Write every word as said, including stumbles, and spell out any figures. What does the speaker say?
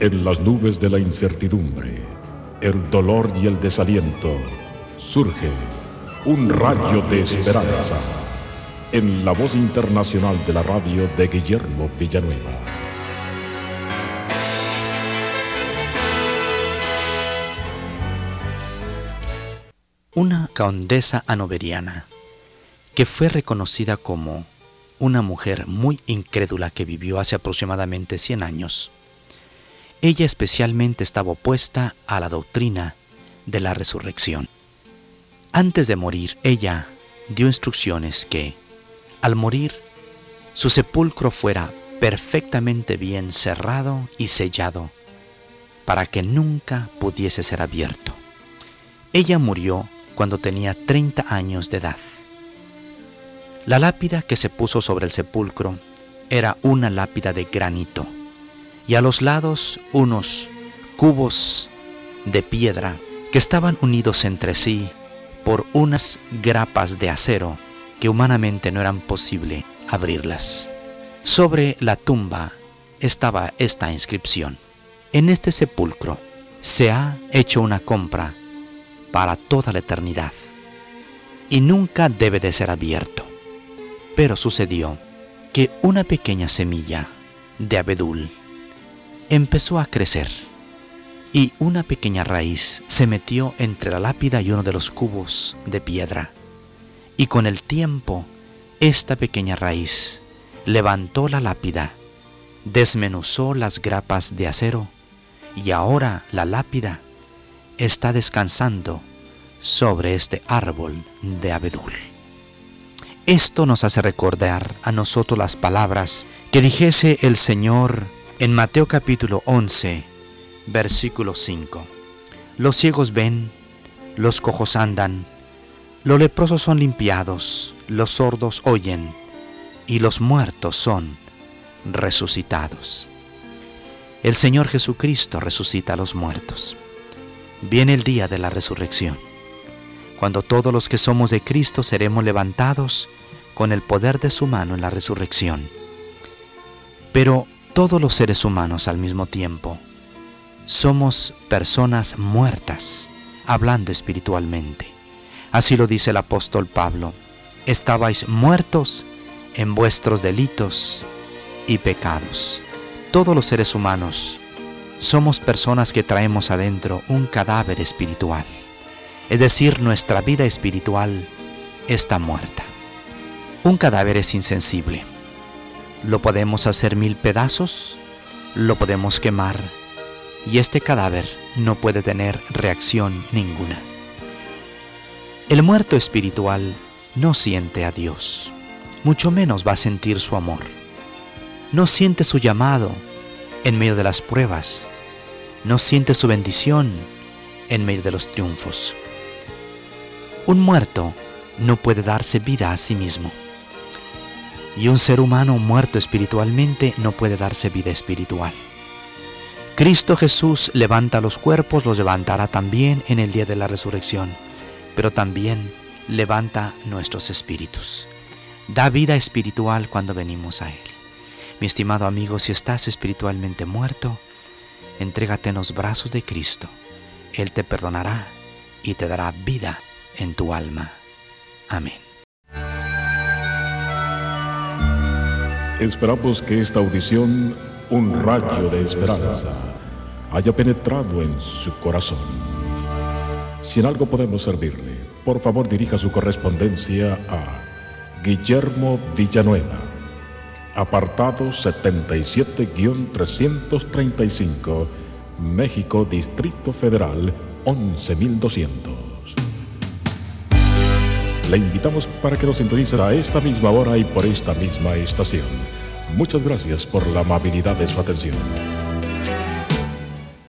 En las nubes de la incertidumbre, el dolor y el desaliento, surge un rayo de esperanza en la voz internacional de la radio de Guillermo Villanueva. Una condesa hannoveriana que fue reconocida como una mujer muy incrédula que vivió hace aproximadamente cien años. Ella especialmente estaba opuesta a la doctrina de la resurrección. Antes de morir, ella dio instrucciones que, al morir, su sepulcro fuera perfectamente bien cerrado y sellado para que nunca pudiese ser abierto. Ella murió cuando tenía treinta años de edad. La lápida que se puso sobre el sepulcro era una lápida de granito y a los lados unos cubos de piedra que estaban unidos entre sí por unas grapas de acero que humanamente no eran posible abrirlas. Sobre la tumba estaba esta inscripción: en este sepulcro se ha hecho una compra para toda la eternidad y nunca debe de ser abierto. Pero sucedió que una pequeña semilla de abedul empezó a crecer y una pequeña raíz se metió entre la lápida y uno de los cubos de piedra. Y con el tiempo, esta pequeña raíz levantó la lápida, desmenuzó las grapas de acero y ahora la lápida está descansando sobre este árbol de abedul. Esto nos hace recordar a nosotros las palabras que dijese el Señor en Mateo capítulo once, versículo cinco. Los ciegos ven, los cojos andan, los leprosos son limpiados, los sordos oyen, y los muertos son resucitados. El Señor Jesucristo resucita a los muertos. Viene el día de la resurrección, cuando todos los que somos de Cristo seremos levantados con el poder de su mano en la resurrección. Pero todos los seres humanos al mismo tiempo somos personas muertas, hablando espiritualmente. Así lo dice el apóstol Pablo: estabais muertos en vuestros delitos y pecados. Todos los seres humanos somos personas que traemos adentro un cadáver espiritual. Es decir, nuestra vida espiritual está muerta. Un cadáver es insensible. Lo podemos hacer mil pedazos, lo podemos quemar, y este cadáver no puede tener reacción ninguna. El muerto espiritual no siente a Dios, mucho menos va a sentir su amor. No siente su llamado en medio de las pruebas, no siente su bendición en medio de los triunfos. Un muerto no puede darse vida a sí mismo. Y un ser humano muerto espiritualmente no puede darse vida espiritual. Cristo Jesús levanta los cuerpos, los levantará también en el día de la resurrección, pero también levanta nuestros espíritus. Da vida espiritual cuando venimos a Él. Mi estimado amigo, si estás espiritualmente muerto, entrégate en los brazos de Cristo. Él te perdonará y te dará vida en tu alma. Amén. Esperamos que esta audición, un rayo de esperanza, haya penetrado en su corazón. Si en algo podemos servirle, por favor dirija su correspondencia a Guillermo Villanueva, apartado setenta y siete trescientos treinta y cinco, México, Distrito Federal, once mil doscientos. Le invitamos para que nos sintonice a esta misma hora y por esta misma estación. Muchas gracias por la amabilidad de su atención.